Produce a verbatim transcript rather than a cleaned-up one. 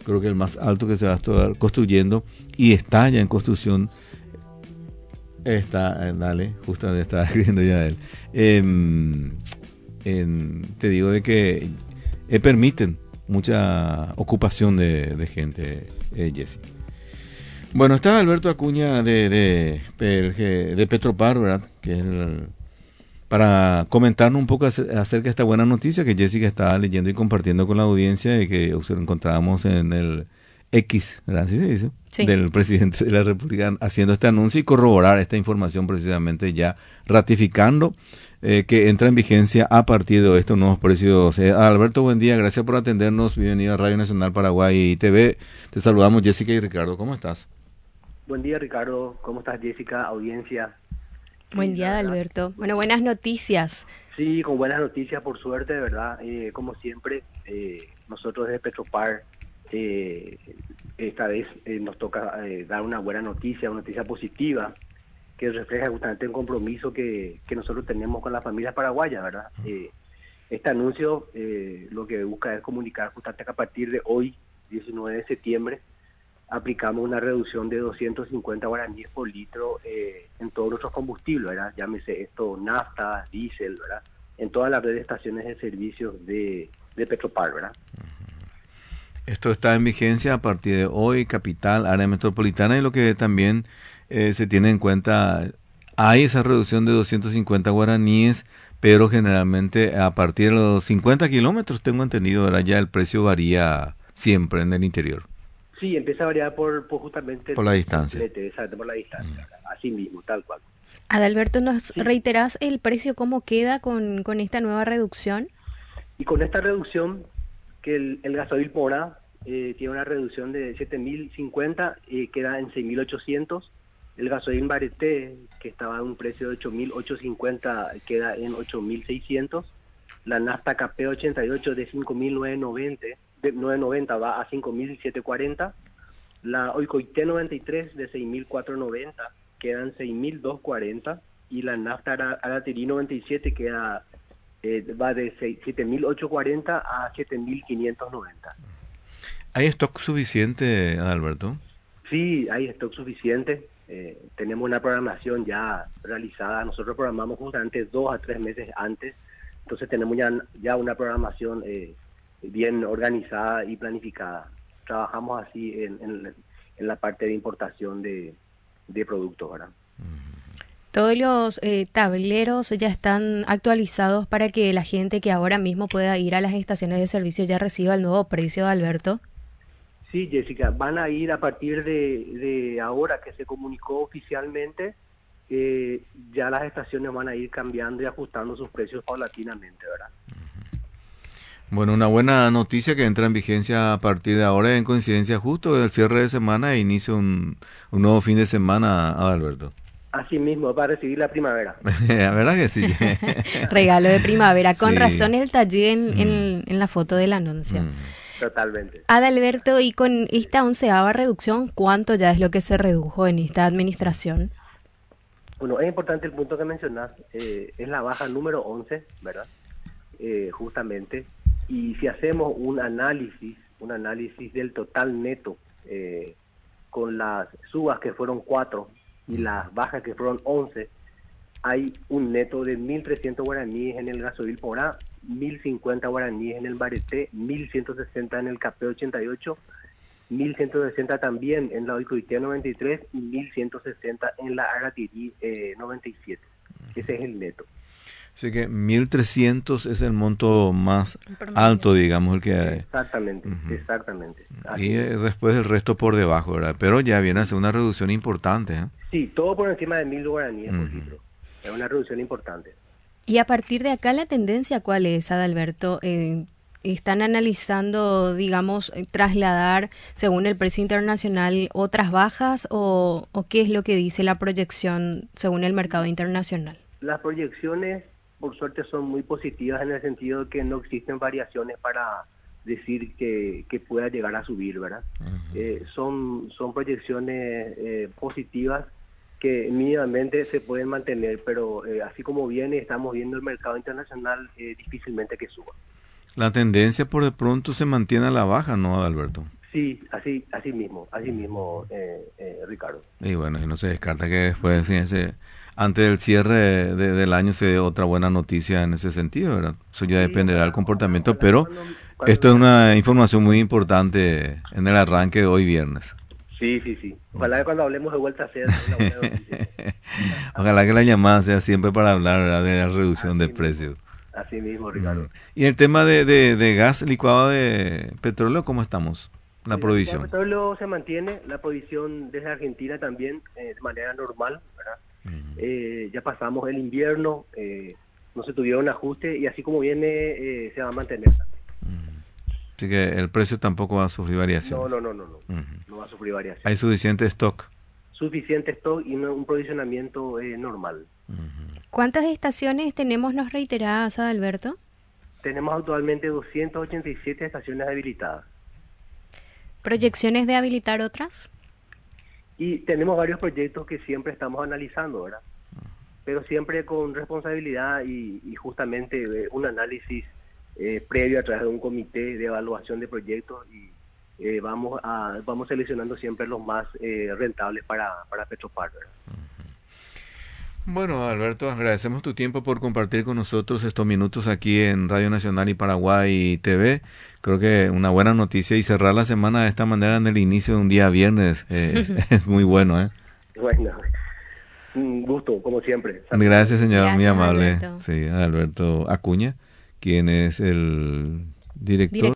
creo que el más alto que se va a estar construyendo y está ya en construcción. Está, dale, justamente estaba escribiendo ya él. Eh, en, te digo de que eh, permiten mucha ocupación de, de gente, eh, Jesse. Bueno, está Alberto Acuña de, de, de Petropar, ¿verdad? Que es el, para comentarnos un poco acerca de esta buena noticia que Jessica estaba leyendo y compartiendo con la audiencia y que encontrábamos en el X, ¿verdad? ¿Así se dice? Sí. Del presidente de la República haciendo este anuncio y corroborar esta información precisamente ya ratificando eh, que entra en vigencia a partir de estos nuevos precios. Eh, Alberto, buen día, gracias por atendernos, bienvenido a Radio Nacional Paraguay T V. Te saludamos Jessica y Ricardo, ¿cómo estás? Buen día Ricardo, ¿cómo estás Jessica, audiencia? Buen día Alberto, bueno, buenas noticias. Sí, con buenas noticias por suerte, de verdad, eh, como siempre, eh, nosotros desde Petropar, eh, esta vez eh, nos toca eh, dar una buena noticia, una noticia positiva, que refleja justamente el compromiso que, que nosotros tenemos con las familias paraguayas, ¿verdad? Eh, este anuncio eh, lo que busca es comunicar justamente que a partir de hoy, diecinueve de septiembre, aplicamos una reducción de doscientos cincuenta guaraníes por litro eh, en todos nuestros combustibles, ¿verdad? Llámese esto nafta, diésel, ¿verdad? En todas las redes de estaciones de servicios de, de Petropar, ¿verdad? Esto está en vigencia a partir de hoy, capital, área metropolitana, y lo que también eh, se tiene en cuenta, hay esa reducción de doscientos cincuenta guaraníes, pero generalmente a partir de los cincuenta kilómetros, tengo entendido, ¿verdad? Ya el precio varía siempre en el interior. Sí, empieza a variar por, por justamente... Por la distancia. Exacto, por la distancia, mm. Así mismo, tal cual. Adalberto, ¿nos sí. reiterás el precio cómo queda con, con esta nueva reducción? Y con esta reducción, que el, el gasoil por hora eh, tiene una reducción de siete mil cincuenta, eh, queda en seis mil ochocientos. El gasoil Bareté, que estaba a un precio de ocho mil ochocientos cincuenta, queda en ocho mil seiscientos. La nafta K P ochenta y ocho de cinco mil novecientos noventa va a cinco mil setecientos cuarenta. La Oicoité noventa y tres de seis mil cuatrocientos noventa quedan seis mil doscientos cuarenta. Y la nafta Aratirí noventa y siete queda, eh, va de siete mil ochocientos cuarenta a siete mil quinientos noventa. ¿Hay stock suficiente, Adalberto? Sí, hay stock suficiente. Eh, tenemos una programación ya realizada. Nosotros programamos justamente dos a tres meses antes. Entonces tenemos ya, ya una programación eh, bien organizada y planificada. Trabajamos así en, en, en la parte de importación de, de productos, ¿verdad? Todos los eh, tableros ya están actualizados para que la gente que ahora mismo pueda ir a las estaciones de servicio ya reciba el nuevo precio, Alberto. Sí, Jessica, van a ir a partir de, de ahora que se comunicó oficialmente, eh, ya las estaciones van a ir cambiando y ajustando sus precios paulatinamente, ¿verdad? Bueno, una buena noticia que entra en vigencia a partir de ahora en coincidencia justo del cierre de semana e inicio un, un nuevo fin de semana, Adalberto. Así mismo, va a recibir la primavera. La verdad que sí. Regalo de primavera, con sí. razón el talle en, mm. en, en la foto del anuncio. Mm. Totalmente. Adalberto, y con esta onceava reducción, ¿cuánto ya es lo que se redujo en esta administración? Bueno, es importante el punto que mencionas, eh, es la baja número once, ¿verdad? Eh, justamente, y si hacemos un análisis, un análisis del total neto, eh, con las subas que fueron cuatro y las bajas que fueron once, hay un neto de mil trescientos guaraníes en el gasoil por hora, mil cincuenta guaraníes en el Bareté, mil ciento sesenta en el K P ochenta y ocho, mil ciento sesenta también en la Oicoité noventa y tres y mil ciento sesenta en la Aratirí eh, noventa y siete. Ese es el neto. Así que mil trescientos es el monto más alto, digamos, el que hay. Exactamente, uh-huh. exactamente. Así y es. Después el resto por debajo, ¿verdad? Pero ya viene a ser una reducción importante, ¿eh? Sí, todo por encima de mil guaraníes uh-huh. por litro. Es una reducción importante. Y a partir de acá, ¿la tendencia cuál es, Adalberto? Eh, ¿Están analizando, digamos, trasladar, según el precio internacional, otras bajas o, o qué es lo que dice la proyección según el mercado internacional? Las proyecciones, por suerte, son muy positivas en el sentido de que no existen variaciones para decir que, que pueda llegar a subir, ¿verdad? Uh-huh. Eh, son, son proyecciones eh, positivas que mínimamente se pueden mantener, pero eh, así como viene, estamos viendo el mercado internacional, eh, difícilmente que suba. La tendencia por de pronto se mantiene a la baja, ¿no, Adalberto? Sí, así, así mismo, así mismo, eh, eh, Ricardo. Y bueno, y no se descarta que después, sí, ese, antes del cierre de- del año, se dé otra buena noticia en ese sentido, ¿verdad? Eso ya Sí, dependerá del ojalá, ojalá, comportamiento, ojalá pero cuando, cuando esto es venga. una información muy importante en el arranque de hoy viernes. Sí, sí, sí. Ojalá que cuando hablemos de vuelta sea una buena noticia. Ojalá que la llamada sea siempre para hablar, ¿verdad?, de la reducción de Así mismo, precios. así mismo, Mm. Ricardo. Y el tema de, de, de gas licuado de petróleo, ¿cómo estamos? La El gas licuado de provisión. petróleo se mantiene, la provisión desde Argentina también eh, de manera normal, ¿verdad? Mm. Eh, ya pasamos el invierno, eh, no se tuvieron ajustes y así como viene eh, se va a mantener también. Mm. Así que el precio tampoco va a sufrir No, variaciones. no, no, no, no, Ujú. no va a sufrir variación. Hay suficiente stock. Suficiente stock y no- un provisionamiento eh, normal. Ujú. ¿Cuántas estaciones tenemos nos reiteradas, Alberto? Tenemos actualmente doscientas ochenta y siete estaciones habilitadas ¿Proyecciones de habilitar otras? y tenemos varios proyectos que siempre estamos analizando, ¿verdad? Pero siempre con responsabilidad y, y justamente eh, un análisis eh, previo a través de un comité de evaluación de proyectos y eh, vamos a vamos seleccionando siempre los más eh, rentables para, para Petropar, ¿verdad? Bueno, Alberto, agradecemos tu tiempo por compartir con nosotros estos minutos aquí en Radio Nacional y Paraguay T V. Creo que una buena noticia y cerrar la semana de esta manera en el inicio de un día viernes eh, es, es muy bueno, ¿eh? Bueno, un gusto, como siempre. Gracias, señor, muy Gracias, amable. Alberto. Sí, Alberto Acuña, quien es el director.